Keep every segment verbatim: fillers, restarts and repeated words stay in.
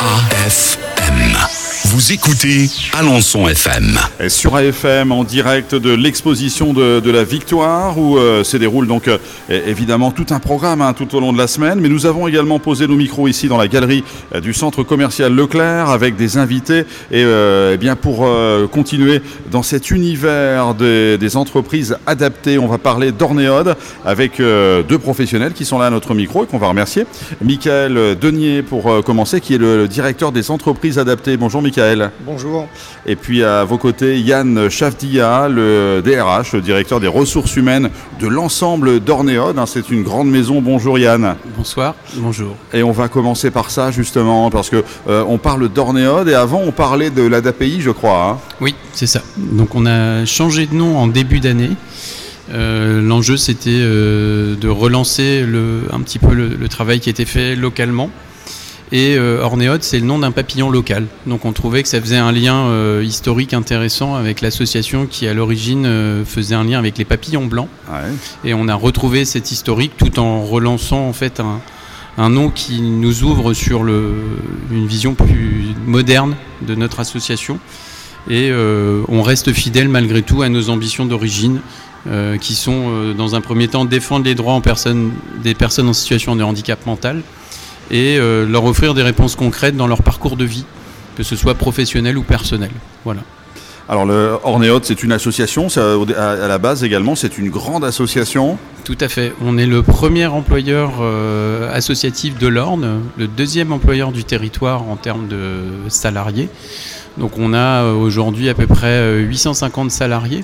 A F M. Vous écoutez Alençon F M. Et sur A F M, en direct de l'exposition de, de la Victoire, où euh, se déroule donc euh, évidemment tout un programme hein, tout au long de la semaine. Mais nous avons également posé nos micros ici dans la galerie euh, du centre commercial Leclerc avec des invités. Et euh, eh bien pour euh, continuer dans cet univers des, des entreprises adaptées, on va parler d'Ornéode avec euh, deux professionnels qui sont là à notre micro et qu'on va remercier. Michael Denier pour euh, commencer, qui est le, le directeur des entreprises adaptées. Bonjour Michael. Bonjour. Et puis à vos côtés, Yann Chavdia, le D R H, le directeur des ressources humaines de l'ensemble d'Ornéode. C'est une grande maison. Bonjour Yann. Bonsoir. Bonjour. Et on va commencer par ça justement, parce que euh, on parle d'Ornéode et avant on parlait de l'A D A P I, je crois. Hein. Oui, c'est ça. Donc on a changé de nom en début d'année. Euh, l'enjeu c'était euh, de relancer le, un petit peu le, le travail qui était fait localement. Et euh, Ornéode, c'est le nom d'un papillon local. Donc on trouvait que ça faisait un lien euh, historique intéressant avec l'association qui, à l'origine, euh, faisait un lien avec les papillons blancs. Ouais. Et on a retrouvé cet historique tout en relançant en fait un, un nom qui nous ouvre sur le, une vision plus moderne de notre association. Et euh, on reste fidèle malgré tout à nos ambitions d'origine, euh, qui sont, euh, dans un premier temps, défendre les droits en personne, des personnes en situation de handicap mental, et euh, leur offrir des réponses concrètes dans leur parcours de vie, que ce soit professionnel ou personnel. Voilà. Alors le Ornéode, c'est une association, ça, à la base également, c'est une grande association. Tout à fait. On est le premier employeur euh, associatif de l'Orne, le deuxième employeur du territoire en termes de salariés. Donc on a euh, aujourd'hui à peu près huit cent cinquante salariés.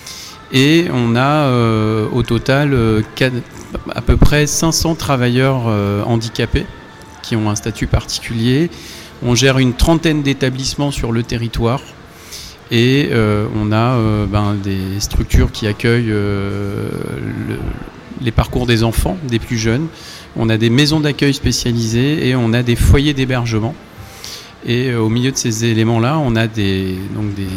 Et on a euh, au total euh, quatre, à peu près cinq cents travailleurs euh, handicapés qui ont un statut particulier. On gère une trentaine d'établissements sur le territoire et euh, on a euh, ben, des structures qui accueillent euh, le, les parcours des enfants, des plus jeunes. On a des maisons d'accueil spécialisées et on a des foyers d'hébergement. Et euh, au milieu de ces éléments-là, on a des, donc des,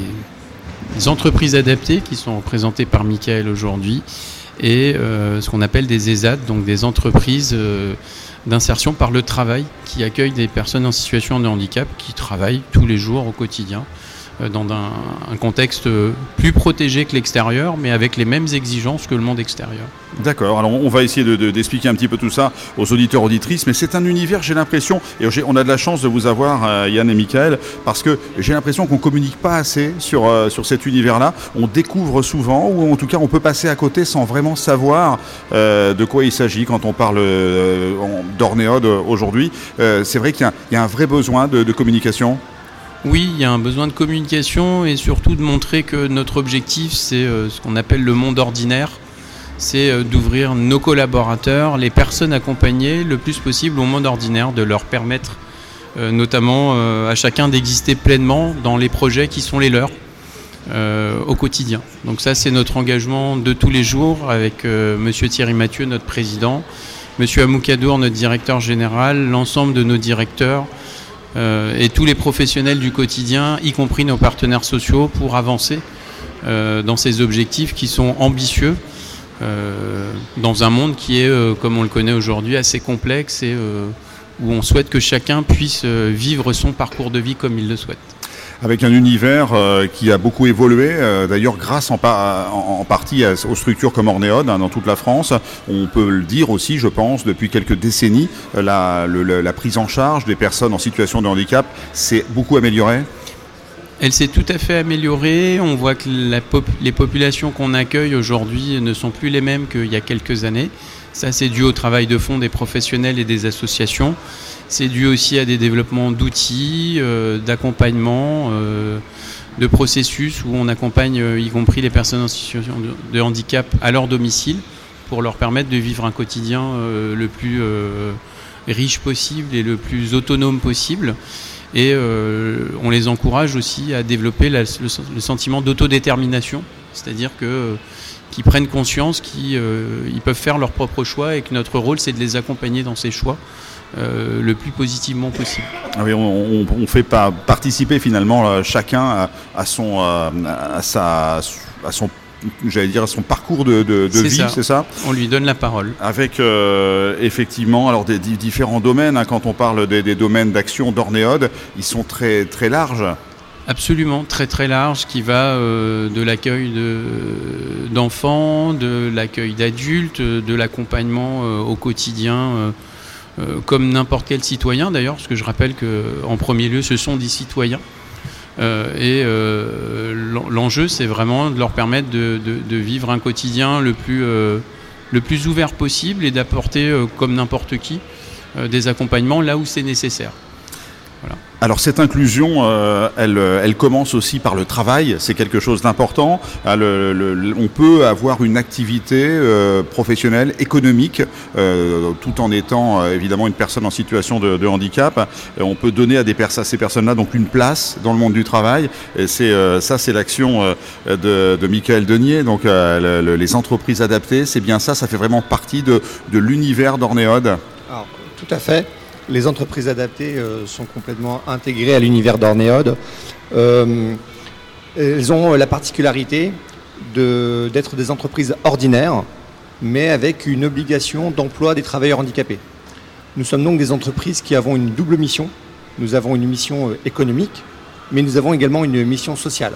des entreprises adaptées qui sont représentées par Michael aujourd'hui et euh, ce qu'on appelle des E S A D, donc des entreprises euh, d'insertion par le travail qui accueillent des personnes en situation de handicap qui travaillent tous les jours au quotidien euh, dans un, un contexte plus protégé que l'extérieur mais avec les mêmes exigences que le monde extérieur. D'accord, alors on va essayer de, de, d'expliquer un petit peu tout ça aux auditeurs auditrices, mais c'est un univers, j'ai l'impression, et j'ai, on a de la chance de vous avoir euh, Yann et Michael, parce que j'ai l'impression qu'on ne communique pas assez sur, euh, sur cet univers-là, on découvre souvent, ou en tout cas on peut passer à côté sans vraiment savoir euh, de quoi il s'agit quand on parle euh, d'Ornéode aujourd'hui. Euh, c'est vrai qu'il y a, il y a un vrai besoin de, de communication. Oui, il y a un besoin de communication et surtout de montrer que notre objectif, c'est euh, ce qu'on appelle le monde ordinaire. C'est d'ouvrir nos collaborateurs, les personnes accompagnées, le plus possible au monde ordinaire, de leur permettre euh, notamment euh, à chacun d'exister pleinement dans les projets qui sont les leurs euh, au quotidien. Donc ça, c'est notre engagement de tous les jours avec euh, monsieur Thierry Mathieu, notre président, monsieur Amoukadour, notre directeur général, l'ensemble de nos directeurs euh, et tous les professionnels du quotidien, y compris nos partenaires sociaux, pour avancer euh, dans ces objectifs qui sont ambitieux. Euh, dans un monde qui est, euh, comme on le connaît aujourd'hui, assez complexe et euh, où on souhaite que chacun puisse euh, vivre son parcours de vie comme il le souhaite. Avec un univers euh, qui a beaucoup évolué, euh, d'ailleurs grâce en, pa- en, en partie à, aux structures comme Ornéode hein, dans toute la France. On peut le dire aussi, je pense, depuis quelques décennies, la, le, la prise en charge des personnes en situation de handicap s'est beaucoup améliorée. Elle s'est tout à fait améliorée. On voit que la pop- les populations qu'on accueille aujourd'hui ne sont plus les mêmes qu'il y a quelques années. Ça, c'est dû au travail de fond des professionnels et des associations. C'est dû aussi à des développements d'outils, euh, d'accompagnement, euh, de processus où on accompagne euh, y compris les personnes en situation de, de handicap à leur domicile pour leur permettre de vivre un quotidien euh, le plus euh, riche possible et le plus autonome possible. Et euh, on les encourage aussi à développer la, le, le sentiment d'autodétermination, c'est-à-dire que, euh, qu'ils prennent conscience qu'ils euh, ils peuvent faire leurs propres choix et que notre rôle, c'est de les accompagner dans ces choix euh, le plus positivement possible. Ah oui, on, on, on fait pas participer finalement euh, chacun à, à, son, euh, à, sa, à son j'allais dire, son parcours de, de, de c'est vie, ça. c'est ça? On lui donne la parole. Avec euh, effectivement alors des, des différents domaines, hein, quand on parle des, des domaines d'action d'Ornéode, ils sont très, très larges. Absolument, très très large, qui va euh, de l'accueil de, d'enfants, de l'accueil d'adultes, de l'accompagnement euh, au quotidien, euh, euh, comme n'importe quel citoyen d'ailleurs, parce que je rappelle qu'en premier lieu, ce sont des citoyens. Euh, et euh, l'enjeu, c'est vraiment de leur permettre de, de, de vivre un quotidien le plus, euh, le plus ouvert possible et d'apporter, euh, comme n'importe qui, euh, des accompagnements là où c'est nécessaire. Voilà. Alors cette inclusion, euh, elle, elle commence aussi par le travail, c'est quelque chose d'important. Ah, le, le, on peut avoir une activité euh, professionnelle, économique, euh, tout en étant euh, évidemment une personne en situation de, de handicap. Et on peut donner à, des pers- à ces personnes-là donc une place dans le monde du travail. Et c'est, euh, ça, c'est l'action euh, de, de Michael Denier, donc euh, le, les entreprises adaptées. C'est bien ça, ça fait vraiment partie de, de l'univers d'Ornéode. Alors, tout à fait. Les entreprises adaptées euh, sont complètement intégrées à l'univers d'Ornéode. Euh, elles ont la particularité de, d'être des entreprises ordinaires, mais avec une obligation d'emploi des travailleurs handicapés. Nous sommes donc des entreprises qui avons une double mission. Nous avons une mission économique, mais nous avons également une mission sociale.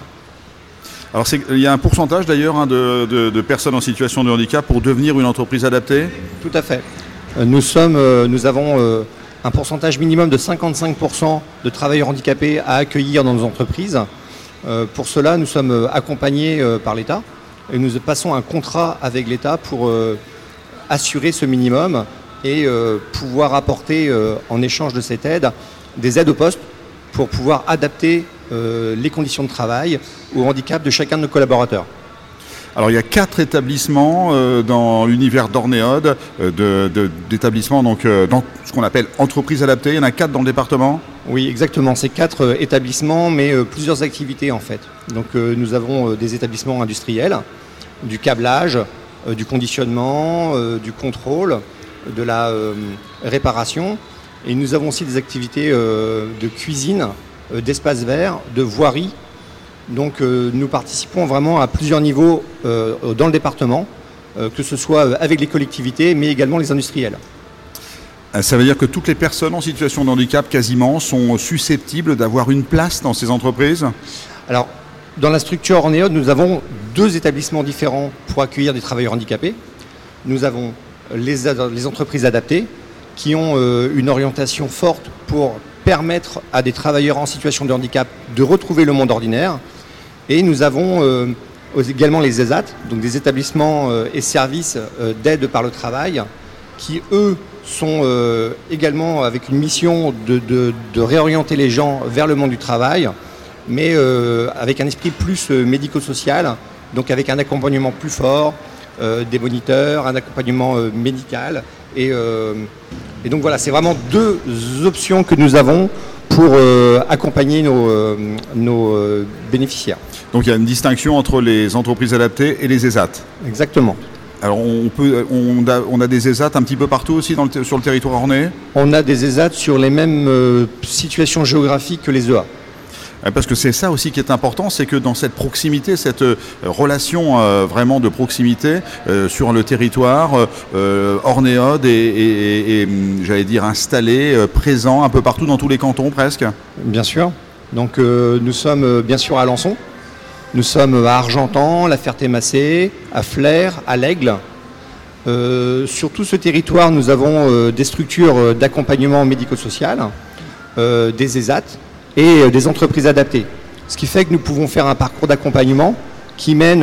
Alors c'est, il y a un pourcentage d'ailleurs hein, de, de, de personnes en situation de handicap pour devenir une entreprise adaptée? Tout à fait. Nous, sommes, nous avons euh, un pourcentage minimum de cinquante-cinq pour cent de travailleurs handicapés à accueillir dans nos entreprises. Euh, pour cela, nous sommes accompagnés euh, par l'État et nous passons un contrat avec l'État pour euh, assurer ce minimum et euh, pouvoir apporter euh, en échange de cette aide des aides au poste pour pouvoir adapter euh, les conditions de travail au handicap de chacun de nos collaborateurs. Alors il y a quatre établissements euh, dans l'univers d'Ornéode, euh, de, de, d'établissements donc, euh, dans ce qu'on appelle entreprises adaptées. Il y en a quatre dans le département? Oui, exactement. C'est quatre euh, établissements, mais euh, plusieurs activités en fait. Donc euh, nous avons euh, des établissements industriels, du câblage, euh, du conditionnement, euh, du contrôle, de la euh, réparation. Et nous avons aussi des activités euh, de cuisine, euh, d'espace vert, de voirie. Donc euh, nous participons vraiment à plusieurs niveaux euh, dans le département, euh, que ce soit avec les collectivités, mais également les industriels. Ça veut dire que toutes les personnes en situation de handicap quasiment sont susceptibles d'avoir une place dans ces entreprises? Alors, dans la structure Ornéode, nous avons deux établissements différents pour accueillir des travailleurs handicapés. Nous avons les, les entreprises adaptées qui ont euh, une orientation forte pour permettre à des travailleurs en situation de handicap de retrouver le monde ordinaire. Et nous avons euh, également les ESAT, donc des établissements euh, et services euh, d'aide par le travail, qui eux sont euh, également avec une mission de, de, de réorienter les gens vers le monde du travail, mais euh, avec un esprit plus euh, médico-social, donc avec un accompagnement plus fort, euh, des moniteurs, un accompagnement euh, médical. Et, euh, et donc voilà, c'est vraiment deux options que nous avons pour euh, accompagner nos, euh, nos euh, bénéficiaires. Donc il y a une distinction entre les entreprises adaptées et les ESAT. Exactement. Alors on, peut, on, a, on a des ESAT un petit peu partout aussi dans le, sur le territoire ornais? On a des ESAT sur les mêmes euh, situations géographiques que les E A. Parce que c'est ça aussi qui est important, c'est que dans cette proximité, cette euh, relation euh, vraiment de proximité euh, sur le territoire, euh, Ornéode est, est, est, est, j'allais dire, installé, euh, présent un peu partout dans tous les cantons presque. Bien sûr. Donc euh, nous sommes euh, bien sûr à Alençon, nous sommes à Argentan, La Ferté-Macé, à Flers, à l'Aigle. Euh, sur tout ce territoire, nous avons euh, des structures d'accompagnement médico-social, euh, des ESAT, et des entreprises adaptées. Ce qui fait que nous pouvons faire un parcours d'accompagnement qui mène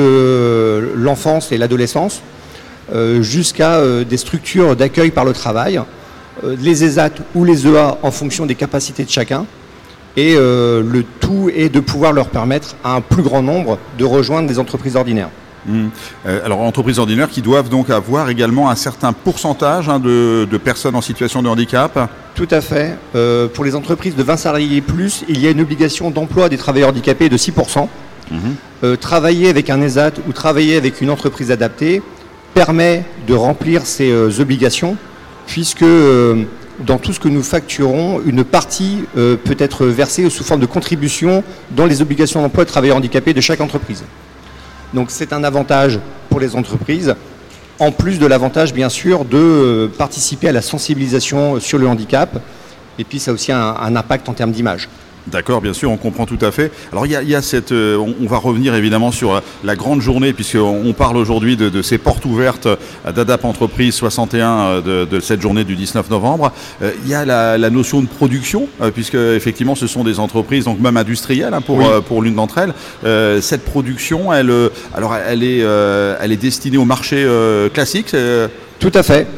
de l'enfance et l'adolescence euh, jusqu'à euh, des structures d'accueil par le travail, euh, les ESAT ou les E A en fonction des capacités de chacun. Et euh, le tout est de pouvoir leur permettre à un plus grand nombre de rejoindre des entreprises ordinaires. Mmh. Euh, alors, entreprises ordinaires qui doivent donc avoir également un certain pourcentage hein, de, de personnes en situation de handicap. Tout à fait. Euh, pour les entreprises de vingt salariés et plus, il y a une obligation d'emploi des travailleurs handicapés de six pour cent. Mmh. Euh, travailler avec un ESAT ou travailler avec une entreprise adaptée permet de remplir ces euh, obligations, puisque euh, dans tout ce que nous facturons, une partie euh, peut être versée sous forme de contribution dans les obligations d'emploi de travailleurs handicapés de chaque entreprise. Donc c'est un avantage pour les entreprises, en plus de l'avantage bien sûr de participer à la sensibilisation sur le handicap, et puis ça a aussi un, un impact en termes d'image. D'accord, bien sûr, on comprend tout à fait. Alors il y a, il y a cette, euh, on, on va revenir évidemment sur la grande journée, puisqu'on on parle aujourd'hui de, de ces portes ouvertes d'Adap Entreprise soixante et un, de, de cette journée du dix-neuf novembre. Euh, il y a la, la notion de production, euh, puisque effectivement ce sont des entreprises, donc même industrielles hein, pour, oui. euh, pour l'une d'entre elles. Euh, cette production, elle, euh, alors elle est, euh, elle est destinée au marché euh, classique. Euh... Tout à fait.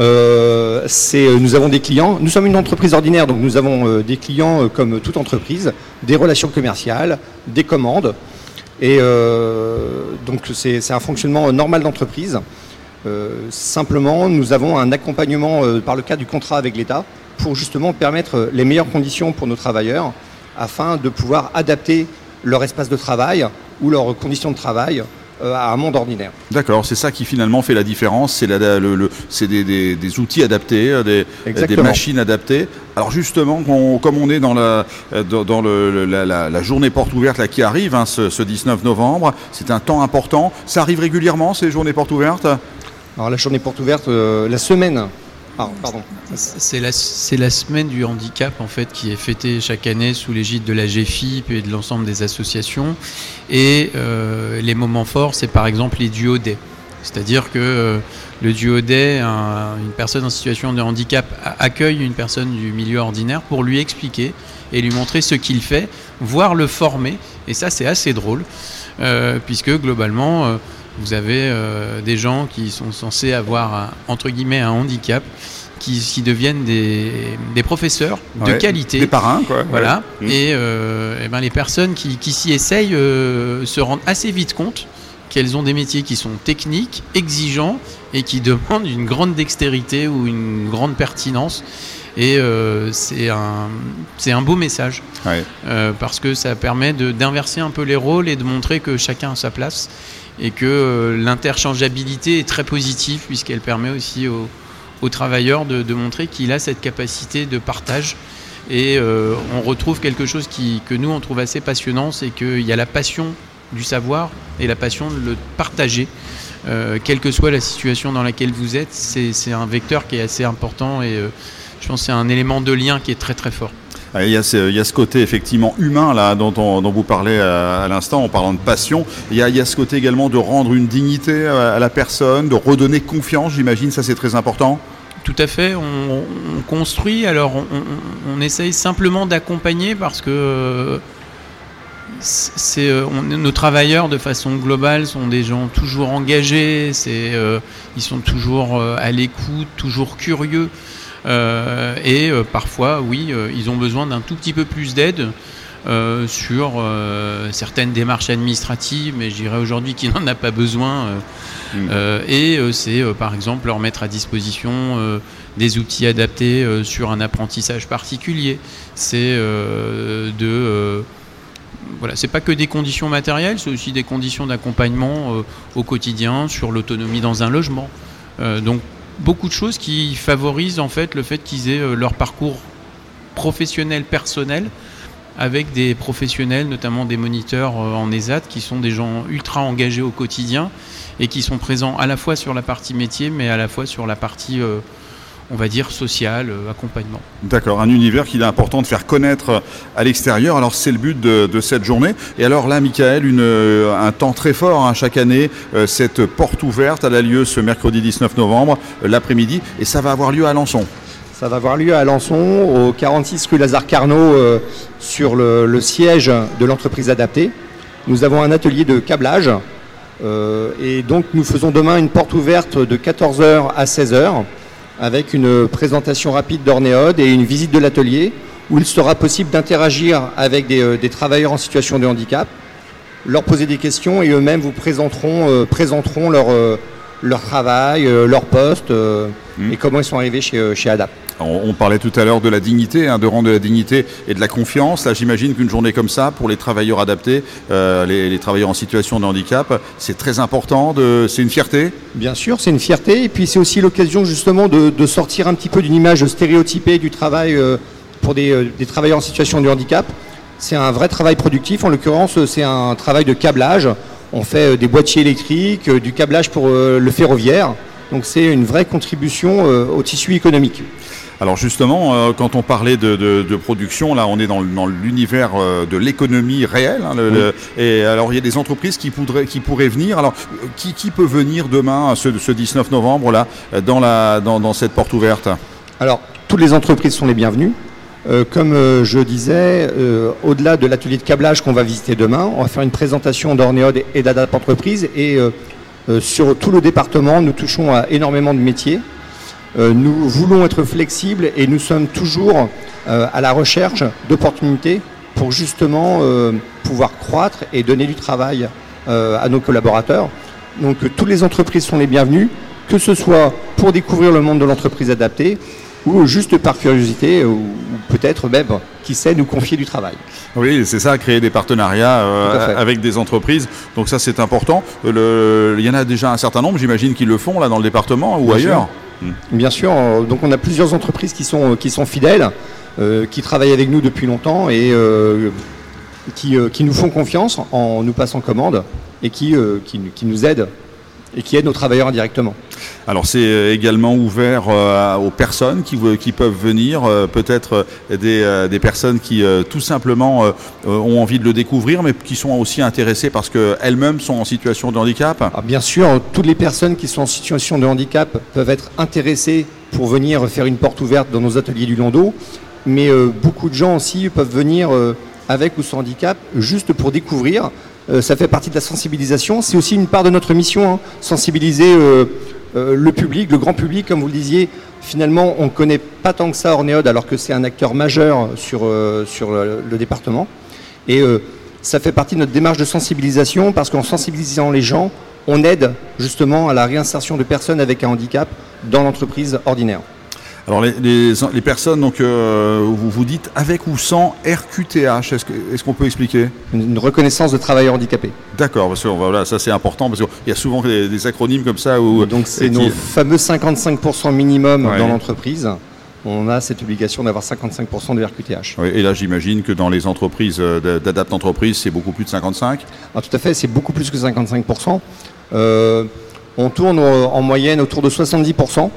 Euh, c'est, nous avons des clients, nous sommes une entreprise ordinaire, donc nous avons euh, des clients euh, comme toute entreprise, des relations commerciales, des commandes, et euh, donc c'est, c'est un fonctionnement normal d'entreprise. Euh, simplement, nous avons un accompagnement euh, par le cadre du contrat avec l'État pour justement permettre les meilleures conditions pour nos travailleurs afin de pouvoir adapter leur espace de travail ou leurs conditions de travail à un monde ordinaire. D'accord, c'est ça qui finalement fait la différence, c'est, la, le, le, c'est des, des, des outils adaptés, des, des machines adaptées. Alors justement, on, comme on est dans la, dans, dans le, la, la, la journée porte ouverte là, qui arrive, hein, ce, ce dix-neuf novembre, c'est un temps important. Ça arrive régulièrement ces journées portes ouvertes ? Alors la journée porte ouverte, euh, la semaine... Ah, pardon. C'est la, c'est la semaine du handicap en fait qui est fêtée chaque année sous l'égide de la G F I P et de l'ensemble des associations. Et euh, les moments forts, c'est par exemple les duo day. C'est-à-dire que euh, le duo day, un, une personne en situation de handicap accueille une personne du milieu ordinaire pour lui expliquer et lui montrer ce qu'il fait, voire le former. Et ça, c'est assez drôle, euh, puisque globalement... Euh, Vous avez euh, des gens qui sont censés avoir, un, entre guillemets, un handicap, qui, qui deviennent des, des professeurs de ouais, qualité. Des parrains, quoi. Voilà. Ouais. Et, euh, et ben, les personnes qui, qui s'y essayent euh, se rendent assez vite compte qu'elles ont des métiers qui sont techniques, exigeants, et qui demandent une grande dextérité ou une grande pertinence. Et euh, c'est, un, c'est un beau message, ouais. euh, parce que ça permet de, d'inverser un peu les rôles et de montrer que chacun a sa place. Et que euh, l'interchangeabilité est très positive puisqu'elle permet aussi aux, aux travailleurs de, de montrer qu'il a cette capacité de partage. Et euh, on retrouve quelque chose qui, que nous on trouve assez passionnant, c'est qu'il y a la passion du savoir et la passion de le partager. Euh, quelle que soit la situation dans laquelle vous êtes, c'est, c'est un vecteur qui est assez important et euh, je pense que c'est un élément de lien qui est très très fort. Il y, a ce, il y a ce côté effectivement humain là dont, on, dont vous parlez à, à l'instant en parlant de passion. Il y, a, il y a ce côté également de rendre une dignité à, à la personne, de redonner confiance, j'imagine, ça c'est très important. Tout à fait, on, on construit, alors on, on, on essaye simplement d'accompagner parce que c'est, on, nos travailleurs de façon globale sont des gens toujours engagés, c'est, euh, ils sont toujours à l'écoute, toujours curieux. Euh, et euh, parfois, oui, euh, ils ont besoin d'un tout petit peu plus d'aide euh, sur euh, certaines démarches administratives, mais je dirais aujourd'hui qu'il n'en a pas besoin. Euh, mmh. euh, et euh, c'est euh, par exemple leur mettre à disposition euh, des outils adaptés euh, sur un apprentissage particulier. C'est euh, de... Euh, Voilà, c'est pas que des conditions matérielles, c'est aussi des conditions d'accompagnement euh, au quotidien sur l'autonomie dans un logement. Euh, donc beaucoup de choses qui favorisent en fait le fait qu'ils aient euh, leur parcours professionnel personnel avec des professionnels, notamment des moniteurs euh, en ESAT, qui sont des gens ultra engagés au quotidien et qui sont présents à la fois sur la partie métier, mais à la fois sur la partie euh, on va dire social, euh, accompagnement. D'accord, un univers qu'il est important de faire connaître à l'extérieur. Alors c'est le but de, de cette journée. Et alors là, Michael, une, un temps très fort hein, chaque année. Euh, cette porte ouverte, elle a lieu ce mercredi dix-neuf novembre, euh, l'après-midi, et ça va avoir lieu à Alençon. Ça va avoir lieu à Alençon, au quarante-six rue Lazare Carnot, euh, sur le, le siège de l'entreprise adaptée. Nous avons un atelier de câblage. Euh, et donc nous faisons demain une porte ouverte de quatorze heures à seize heures. Avec une présentation rapide d'Ornéode et une visite de l'atelier où il sera possible d'interagir avec des, euh, des travailleurs en situation de handicap, leur poser des questions et eux-mêmes vous présenteront, euh, présenteront leur, euh, leur travail, euh, leur poste euh, mmh. et comment ils sont arrivés chez, chez Adap. On, on parlait tout à l'heure de la dignité, hein, de rendre de la dignité et de la confiance. Là, j'imagine qu'une journée comme ça, pour les travailleurs adaptés, euh, les, les travailleurs en situation de handicap, c'est très important, de, c'est une fierté. Bien sûr, c'est une fierté. Et puis, c'est aussi l'occasion justement de, de sortir un petit peu d'une image stéréotypée du travail euh, pour des, euh, des travailleurs en situation de handicap. C'est un vrai travail productif. En l'occurrence, c'est un travail de câblage. on fait des boîtiers électriques, du câblage pour le ferroviaire. Donc c'est une vraie contribution au tissu économique. Alors justement, euh, quand on parlait de, de, de production, là on est dans, dans l'univers euh, de l'économie réelle. Hein, le, oui. le, et alors il y a des entreprises qui pourraient, qui pourraient venir. Alors qui, qui peut venir demain, ce, ce dix-neuf novembre, là, dans, la, dans, dans cette porte ouverte? Alors toutes les entreprises sont les bienvenues. Euh, comme euh, je disais, euh, au-delà de l'atelier de câblage qu'on va visiter demain, on va faire une présentation d'Orneod et d'Adap Entreprises. Et euh, euh, sur tout le département, nous touchons à énormément de métiers. Euh, nous voulons être flexibles et nous sommes toujours euh, à la recherche d'opportunités pour justement euh, pouvoir croître et donner du travail euh, à nos collaborateurs. Donc euh, toutes les entreprises sont les bienvenues, que ce soit pour découvrir le monde de l'entreprise adaptée ou juste par curiosité ou, ou peut-être même, qui sait, nous confier du travail. Oui, c'est ça, créer des partenariats euh, avec des entreprises. Donc ça, c'est important. Le, il y en a déjà un certain nombre, j'imagine, qui le font là dans le département ou Bien ailleurs. Sûr. Bien sûr, donc on a plusieurs entreprises qui sont, qui sont fidèles, euh, qui travaillent avec nous depuis longtemps et euh, qui, euh, qui nous font confiance en nous passant commande et qui, euh, qui, qui nous aident et qui aident nos travailleurs indirectement. Alors c'est également ouvert euh, aux personnes qui, qui peuvent venir, euh, peut-être des, euh, des personnes qui euh, tout simplement euh, ont envie de le découvrir, mais qui sont aussi intéressées parce qu'elles-mêmes sont en situation de handicap. Alors bien sûr, toutes les personnes qui sont en situation de handicap peuvent être intéressées pour venir faire une porte ouverte dans nos ateliers du Landau, mais euh, beaucoup de gens aussi peuvent venir euh, avec ou sans handicap juste pour découvrir. Euh, ça fait partie de la sensibilisation. C'est aussi une part de notre mission, hein, sensibiliser euh, euh, le public, le grand public, comme vous le disiez. Finalement, on ne connaît pas tant que ça Orneod, alors que c'est un acteur majeur sur, euh, sur le, le département. Et euh, ça fait partie de notre démarche de sensibilisation, parce qu'en sensibilisant les gens, on aide justement à la réinsertion de personnes avec un handicap dans l'entreprise ordinaire. Alors les, les, les personnes, donc, euh, vous vous dites avec ou sans R Q T H, est-ce, que, est-ce qu'on peut expliquer? Une reconnaissance de travailleurs handicapés. D'accord, parce que voilà, ça c'est important, parce qu'il y a souvent des, des acronymes comme ça. Où, donc c'est qui... nos fameux cinquante-cinq pour cent minimum ouais. dans l'entreprise. On a cette obligation d'avoir cinquante-cinq pour cent de R Q T H. Oui, et là j'imagine que dans les entreprises d'Adapt Entreprise, c'est beaucoup plus de cinquante-cinq? Ah, tout à fait, c'est beaucoup plus que cinquante-cinq pour cent. Euh, on tourne en moyenne autour de soixante-dix pour cent.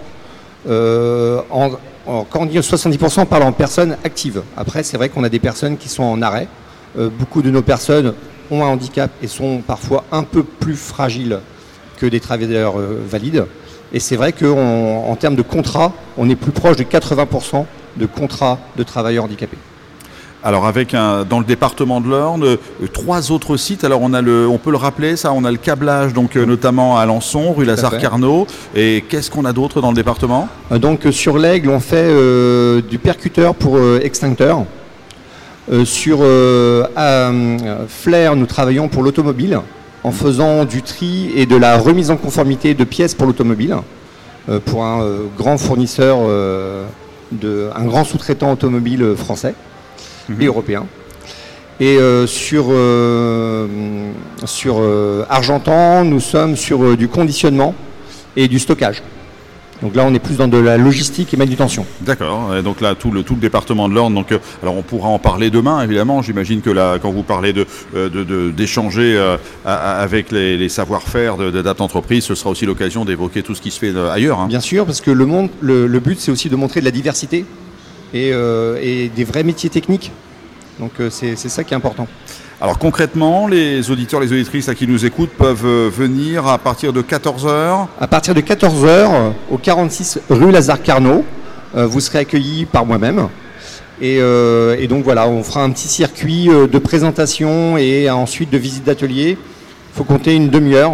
Euh, en, en, quand on dit soixante-dix pour cent, on parle en personnes actives. Après, c'est vrai qu'on a des personnes qui sont en arrêt. Euh, beaucoup de nos personnes ont un handicap et sont parfois un peu plus fragiles que des travailleurs euh, valides. Et c'est vrai qu'en termes de contrats, on est plus proche de quatre-vingts pour cent de contrats de travailleurs handicapés. Alors avec un, dans le département de l'Orne, euh, trois autres sites. Alors on a le, on peut le rappeler, ça, on a le câblage, donc euh, notamment à Alençon, rue Lazare-Carnot. Et qu'est-ce qu'on a d'autre dans le département? euh, Donc sur l'Aigle, on fait euh, du percuteur pour euh, extincteur. Euh, sur euh, à, euh, Flair, nous travaillons pour l'automobile en faisant du tri et de la remise en conformité de pièces pour l'automobile euh, pour un euh, grand fournisseur, euh, de, un grand sous-traitant automobile français. Mmh. Et européens. Et euh, sur, euh, sur euh, Argentan, nous sommes sur euh, du conditionnement et du stockage. Donc là, on est plus dans de la logistique et manutention. D'accord. Et donc là, tout le, tout le département de l'Orne. Donc, euh, alors, on pourra en parler demain, évidemment. J'imagine que là, quand vous parlez de, de, de, d'échanger euh, avec les, les savoir-faire de, d'Adapt Entreprise, ce sera aussi l'occasion d'évoquer tout ce qui se fait ailleurs. Hein. Bien sûr, parce que le, monde, le, le but, c'est aussi de montrer de la diversité. Et, euh, et des vrais métiers techniques. Donc euh, c'est, c'est ça qui est important. Alors concrètement, les auditeurs, les auditrices à qui nous écoutent peuvent euh, venir à partir de quatorze heures. À partir de quatorze heures, euh, au quarante-six rue Lazare-Carnot, euh, vous serez accueillis par moi-même. Et, euh, et donc voilà, on fera un petit circuit euh, de présentation et ensuite de visite d'atelier. Il faut compter une demi-heure.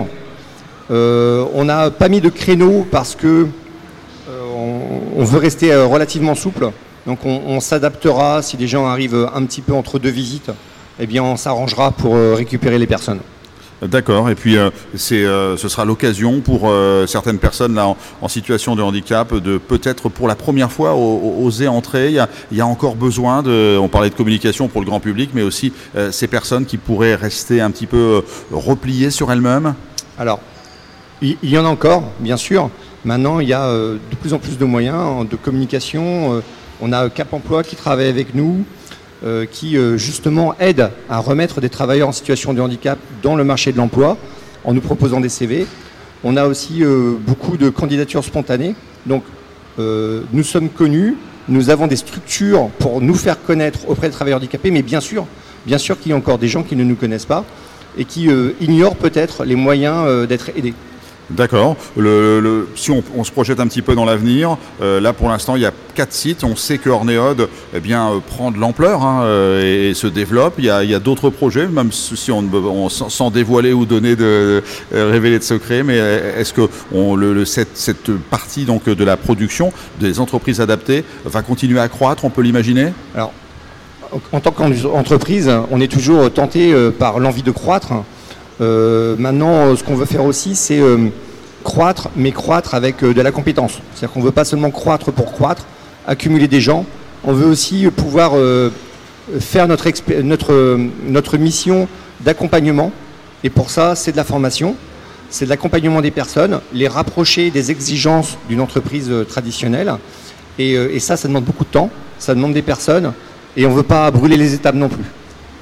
Euh, on n'a pas mis de créneau parce que euh, on, on veut rester euh, relativement souple. Donc on, on s'adaptera, si les gens arrivent un petit peu entre deux visites, eh bien on s'arrangera pour euh, récupérer les personnes. D'accord, et puis euh, c'est, euh, ce sera l'occasion pour euh, certaines personnes là, en, en situation de handicap de peut-être pour la première fois o- oser entrer. Il y, a, il y a encore besoin de, on parlait de communication pour le grand public, mais aussi euh, ces personnes qui pourraient rester un petit peu euh, repliées sur elles-mêmes. Alors, il, il y en a encore, bien sûr. Maintenant, il y a euh, de plus en plus de moyens de communication. Euh, On a Cap Emploi qui travaille avec nous, euh, qui euh, justement aide à remettre des travailleurs en situation de handicap dans le marché de l'emploi. en nous proposant des C V. On a aussi euh, beaucoup de candidatures spontanées. Donc, euh, nous sommes connus, nous avons des structures pour nous faire connaître auprès des travailleurs handicapés, mais bien sûr, bien sûr qu'il y a encore des gens qui ne nous connaissent pas et qui euh, ignorent peut-être les moyens euh, d'être aidés. D'accord. Le, le, si on, on se projette un petit peu dans l'avenir, euh, là pour l'instant il y a quatre sites. On sait que Ornéode eh bien, euh, prend de l'ampleur hein, euh, et, et se développe. Il y a, il y a d'autres projets, même si on, on sans dévoiler ou donner de euh, révéler de secrets. Mais est-ce que on, le, le, cette, cette partie donc de la production des entreprises adaptées va continuer à croître? On peut l'imaginer? Alors, en tant qu'entreprise, on est toujours tenté euh, par l'envie de croître. Euh, maintenant, ce qu'on veut faire aussi, c'est euh, croître, mais croître avec euh, de la compétence. C'est-à-dire qu'on ne veut pas seulement croître pour croître, accumuler des gens. On veut aussi pouvoir euh, faire notre, expé- notre, notre mission d'accompagnement. Et pour ça, c'est de la formation, c'est de l'accompagnement des personnes, les rapprocher des exigences d'une entreprise euh, traditionnelle. Et, euh, et ça, ça demande beaucoup de temps, ça demande des personnes. Et on ne veut pas brûler les étapes non plus.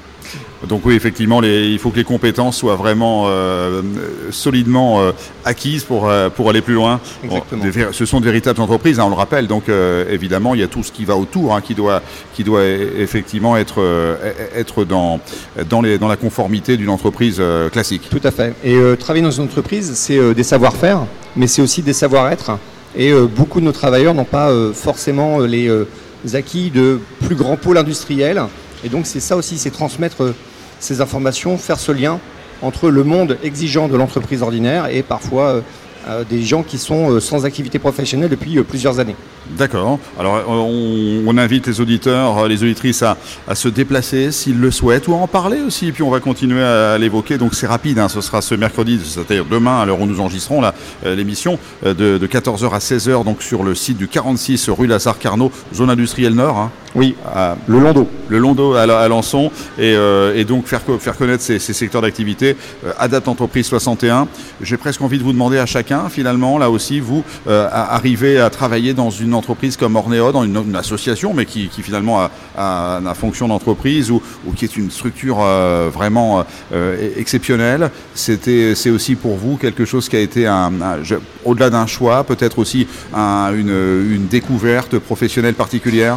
Donc oui, effectivement, les, il faut que les compétences soient vraiment euh, solidement euh, acquises pour, euh, pour aller plus loin. Exactement. Bon, ce sont de véritables entreprises, hein, on le rappelle. Donc euh, évidemment, il y a tout ce qui va autour, hein, qui doit, qui doit effectivement être, euh, être dans, dans, les, dans la conformité d'une entreprise euh, classique. Tout à fait. Et euh, travailler dans une entreprise, c'est euh, des savoir-faire, mais c'est aussi des savoir-être. Et euh, beaucoup de nos travailleurs n'ont pas euh, forcément les, euh, les acquis de plus grands pôles industriels. Et donc c'est ça aussi, c'est transmettre euh, ces informations, faire ce lien entre le monde exigeant de l'entreprise ordinaire et parfois euh, euh, des gens qui sont euh, sans activité professionnelle depuis euh, plusieurs années. D'accord. Alors on, on invite les auditeurs, les auditrices à, à se déplacer s'ils le souhaitent ou à en parler aussi. Et puis on va continuer à, à l'évoquer. Donc c'est rapide, hein. Ce sera ce mercredi, c'est-à-dire demain à l'heure où nous enregistrons là, euh, l'émission, euh, de, de quatorze heures à seize heures donc sur le site du quarante-six rue Lazare-Carnot, zone industrielle Nord. Hein. Oui, à, le Londo. Le Londo à, à Alençon et, euh, et donc faire, faire connaître ces, ces secteurs d'activité. Euh, Adapt Entreprise soixante et un. J'ai presque envie de vous demander à chacun, finalement, là aussi, vous euh, à arriver à travailler dans une entreprise comme Ornéode, dans une, une association, mais qui, qui finalement a, a, a une fonction d'entreprise ou, ou qui est une structure euh, vraiment euh, exceptionnelle. C'était, c'est aussi pour vous quelque chose qui a été, un, un, je, au-delà d'un choix, peut-être aussi un, une, une découverte professionnelle particulière?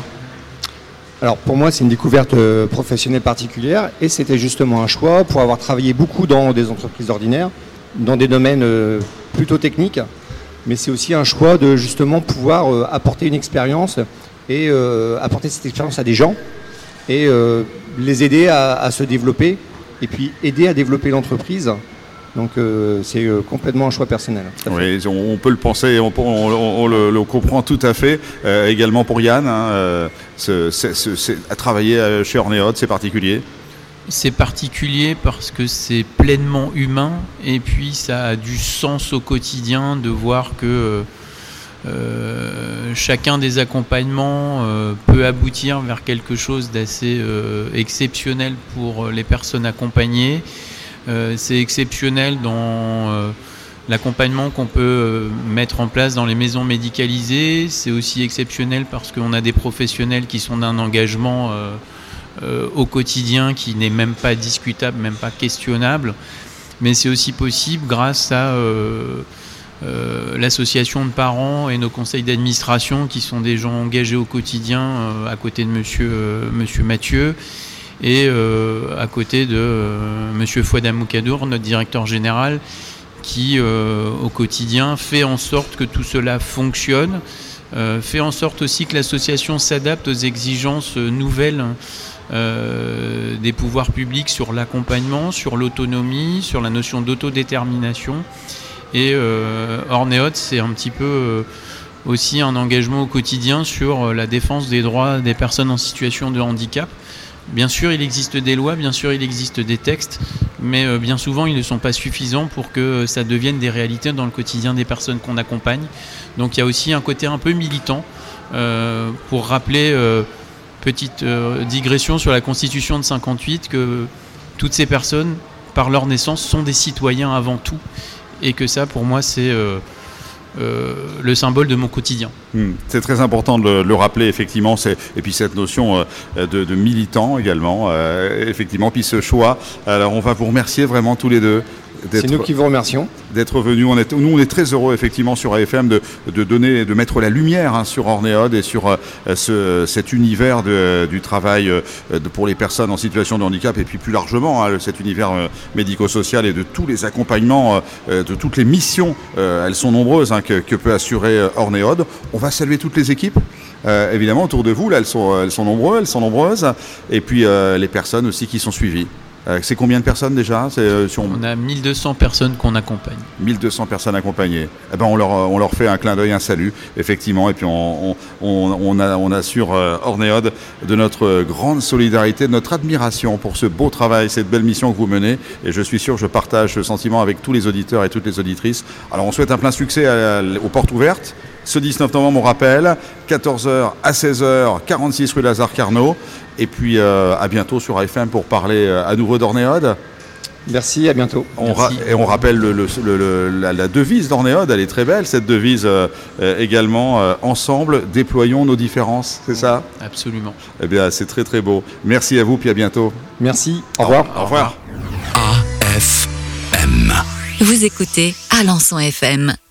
Alors pour moi, c'est une découverte euh, professionnelle particulière et c'était justement un choix pour avoir travaillé beaucoup dans des entreprises ordinaires, dans des domaines euh, plutôt techniques, mais c'est aussi un choix de justement pouvoir euh, apporter une expérience et euh, apporter cette expérience à des gens et euh, les aider à, à se développer et puis aider à développer l'entreprise. Donc euh, c'est euh, complètement un choix personnel. Oui, on, on peut le penser, on, on, on, on le, le comprend tout à fait. Euh, également pour Yann, hein, euh, ce, ce, ce, ce, à travailler chez Ornéode, c'est particulier. C'est particulier parce que c'est pleinement humain et puis ça a du sens au quotidien de voir que euh, chacun des accompagnements euh, peut aboutir vers quelque chose d'assez euh, exceptionnel pour les personnes accompagnées. Euh, c'est exceptionnel dans euh, l'accompagnement qu'on peut euh, mettre en place dans les maisons médicalisées. C'est aussi exceptionnel parce qu'on a des professionnels qui sont d'un engagement euh, euh, au quotidien qui n'est même pas discutable, même pas questionnable. Mais c'est aussi possible grâce à euh, euh, l'association de parents et nos conseils d'administration qui sont des gens engagés au quotidien euh, à côté de monsieur, euh, monsieur Mathieu. Et euh, à côté de euh, monsieur Fouad Amoukadour, notre directeur général, qui euh, au quotidien fait en sorte que tout cela fonctionne, euh, fait en sorte aussi que l'association s'adapte aux exigences nouvelles euh, des pouvoirs publics sur l'accompagnement, sur l'autonomie, sur la notion d'autodétermination. Et euh, Ornéode, c'est un petit peu euh, aussi un engagement au quotidien sur la défense des droits des personnes en situation de handicap. Bien sûr, il existe des lois, bien sûr, il existe des textes, mais euh, bien souvent, ils ne sont pas suffisants pour que euh, ça devienne des réalités dans le quotidien des personnes qu'on accompagne. Donc il y a aussi un côté un peu militant euh, pour rappeler, euh, petite euh, digression sur la Constitution de cinquante-huit, que toutes ces personnes, par leur naissance, sont des citoyens avant tout, et que ça, pour moi, c'est... Euh, Euh, le symbole de mon quotidien. Mmh. C'est très important de le, le rappeler, effectivement, c'est, et puis cette notion euh, de, de militant également, euh, effectivement, puis ce choix. Alors on va vous remercier vraiment tous les deux. C'est nous qui vous remercions. D'être venus. On est, nous, on est très heureux, effectivement, sur A F M de, de donner, de mettre la lumière hein, sur Ornéode et sur euh, ce, cet univers de, du travail euh, de, pour les personnes en situation de handicap et puis plus largement, hein, cet univers euh, médico-social et de tous les accompagnements, euh, de toutes les missions, euh, elles sont nombreuses, hein, que, que peut assurer euh, Ornéode. On va saluer toutes les équipes. Euh, évidemment, autour de vous, là, elles sont, elles sont nombreuses, elles sont nombreuses. Et puis, euh, les personnes aussi qui sont suivies. Euh, c'est combien de personnes déjà? c'est, euh, si on... on a mille deux cents personnes qu'on accompagne. mille deux cents personnes accompagnées. Eh ben, on, leur, on leur fait un clin d'œil, un salut, effectivement. Et puis, on, on, on, on, a, on assure euh, Ornéode de notre grande solidarité, de notre admiration pour ce beau travail, cette belle mission que vous menez. Et je suis sûr que je partage ce sentiment avec tous les auditeurs et toutes les auditrices. Alors, on souhaite un plein succès à, à, aux portes ouvertes. Ce dix-neuf novembre, on rappelle, quatorze heures à seize heures, quarante-six rue Lazare Carnot. Et puis euh, à bientôt sur A F M pour parler euh, à nouveau d'Ornéode. Merci, à bientôt. On ra- et on rappelle le, le, le, le, la, la devise d'Ornéode, elle est très belle, cette devise euh, euh, également. Euh, ensemble, déployons nos différences, c'est ça? Absolument. Eh bien, c'est très très beau. Merci à vous, puis à bientôt. Merci, au revoir. Au, au revoir. A F M. Vous écoutez Alençon F M.